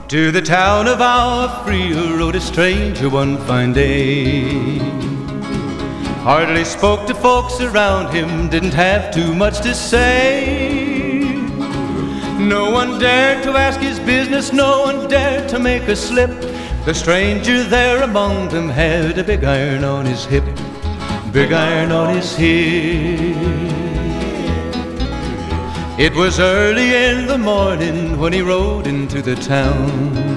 To the town of Agua Fria rode a stranger one fine day. Hardly spoke to folks around him, didn't have too much to say. No one dared to ask his business, no one dared to make a slip. The stranger there among them had a big iron on his hip, big iron on his hip. It was early in the morning when he rode into the town.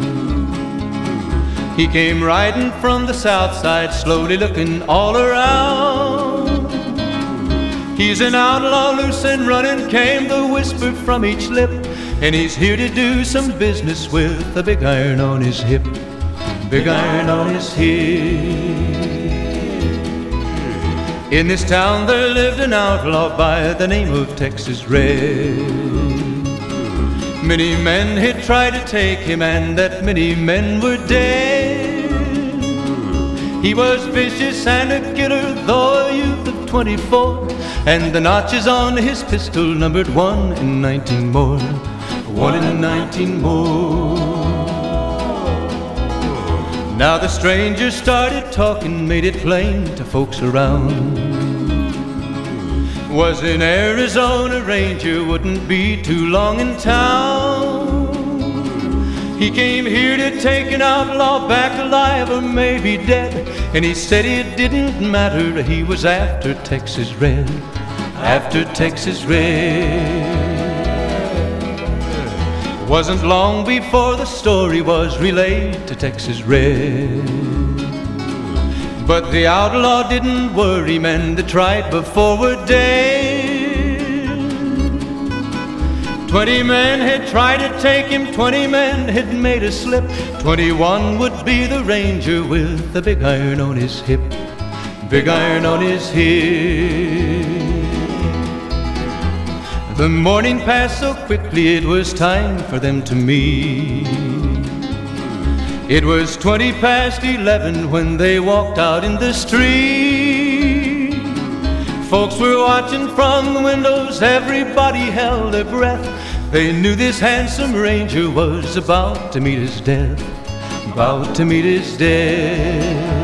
He came riding from the south side, slowly looking all around. He's an outlaw, loose and running, came the whisper from each lip, and he's here to do some business with a big iron on his hip, big iron on his hip. In this town there lived an outlaw by the name of Texas Red. Many men had tried to take him, and that many men were dead. He was vicious and a killer, though a youth of 24, and the notches on his pistol numbered 1 in 19 more, 1 in 19 more. Now the stranger started talking, made it plain to folks around. Was an Arizona Ranger, wouldn't be too long in town. He came here to take an outlaw back alive or maybe dead, and he said it didn't matter, he was after Texas Red, after Texas Red. Wasn't long before the story was relayed to Texas Red. But the outlaw didn't worry men that tried before were dead. 20 men had tried to take him, 20 men had made a slip. 21 would be the Ranger with the big iron on his hip, big iron on his hip. The morning passed so quickly it was time for them to meet. It was 20 past 11 when they walked out in the street. Folks were watching from the windows, everybody held their breath. They knew this handsome Ranger was about to meet his death, about to meet his death.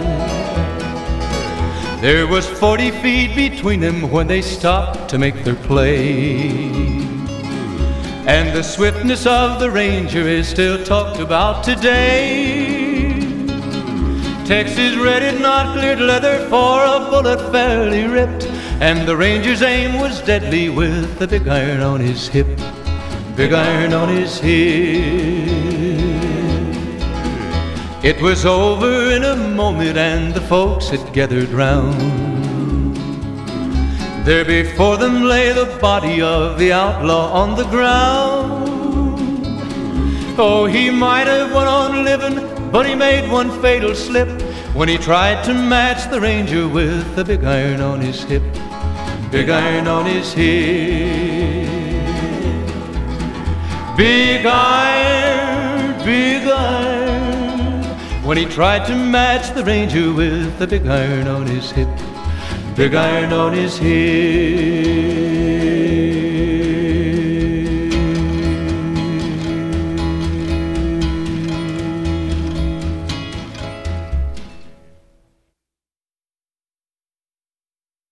There was 40 feet between them when they stopped to make their play. And the swiftness of the Ranger is still talked about today. Texas Red had not cleared leather for a bullet fairly ripped, and the Ranger's aim was deadly with the big iron on his hip, big iron on his hip. It was over in a moment and the folks had gathered round. There before them lay the body of the outlaw on the ground. Oh, he might have went on living, but he made one fatal slip when he tried to match the Ranger with the big iron on his hip, big iron on his hip. Big iron, big iron, when he tried to match the Ranger with the big iron on his hip, big iron on his hip.